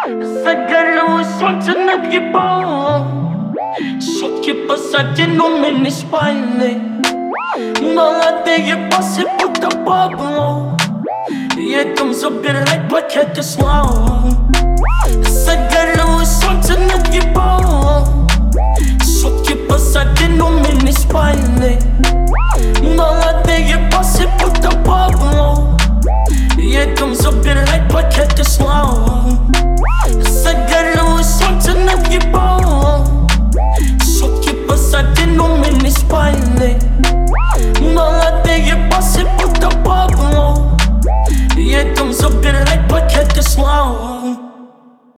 Загорелось солнце над его. Сутки позади, но мы не спальны. Молодые боссы будто Пабло. Едем забирать пакеты славы. Загорелось солнце над его. Сутки позади, но мы не спальны.